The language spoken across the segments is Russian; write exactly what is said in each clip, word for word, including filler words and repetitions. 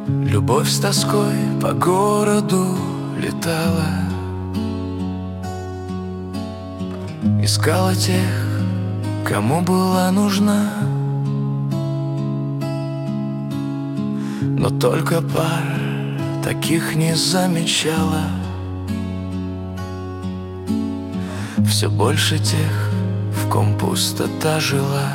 Любовь с тоской по городу летала, искала тех, кому была нужна. Но только пар таких не замечала. Все больше тех, в ком пустота жила.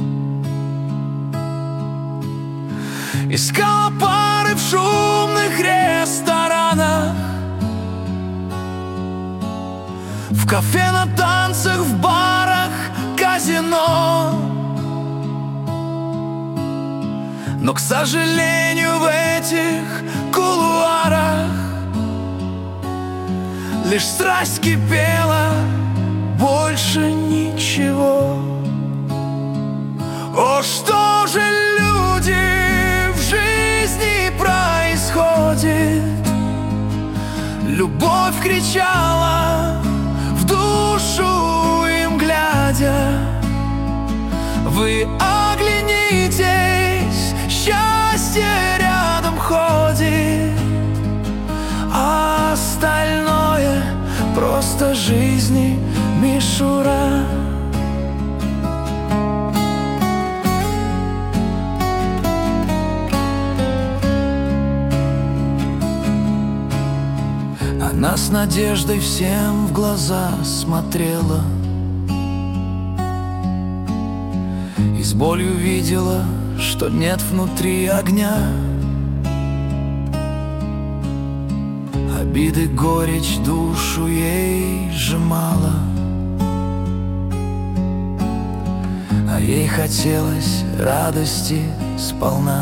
Искала пары в шумных ресторанах, в кафе, на танцах, в барах, казино. Но, к сожалению, в этих кулуарах лишь страсть кипела, больше ничего. О, что же люди в жизни происходит? Любовь кричала в душу им глядя. Вы оглянитесь, счастье рядом ходит, а остальное просто жизни мишура. Она с надеждой всем в глаза смотрела и с болью видела, что нет внутри огня. Обиды, горечь душу ей сжимала, а ей хотелось радости сполна.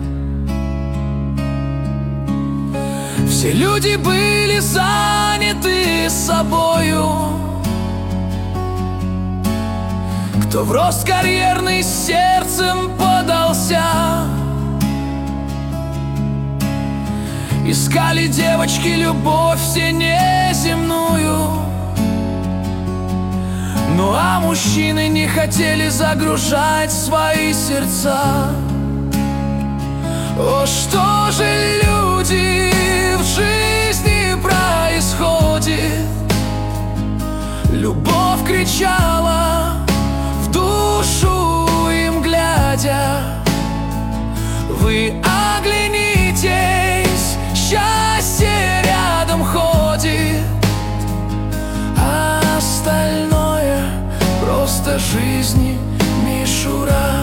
Все люди были заняты собою, кто в рост карьерный сердцем подался. Искали девочки любовь все неземную, ну а мужчины не хотели загружать свои сердца. О, что же люди в жизни происходит? Любовь кричала в душу им глядя. Вы оглянитесь, счастье рядом ходит, а остальное просто жизни мишура.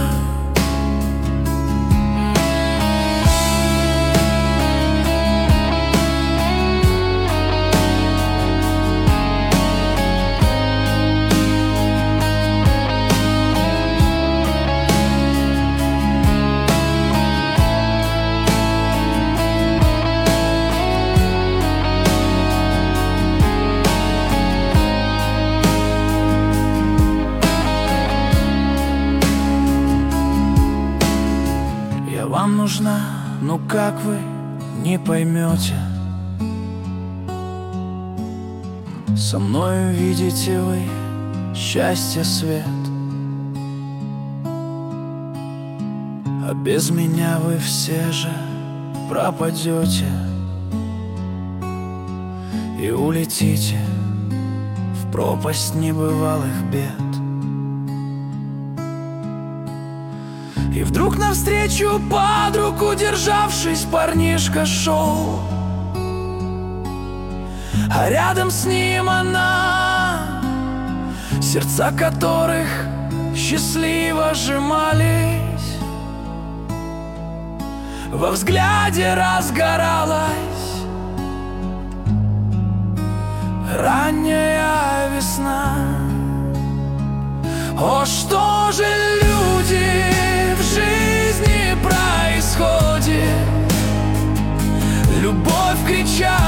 Вам нужна, ну как вы не поймете? Со мною видите вы счастье, свет, а без меня вы все же пропадете и улетите в пропасть небывалых бед. И вдруг навстречу под руку, державшись, парнишка шел, а рядом с ним она, сердца которых счастливо сжимались. Во взгляде разгоралась ранняя весна. О, что же люди в жизни происходит? Любовь кричала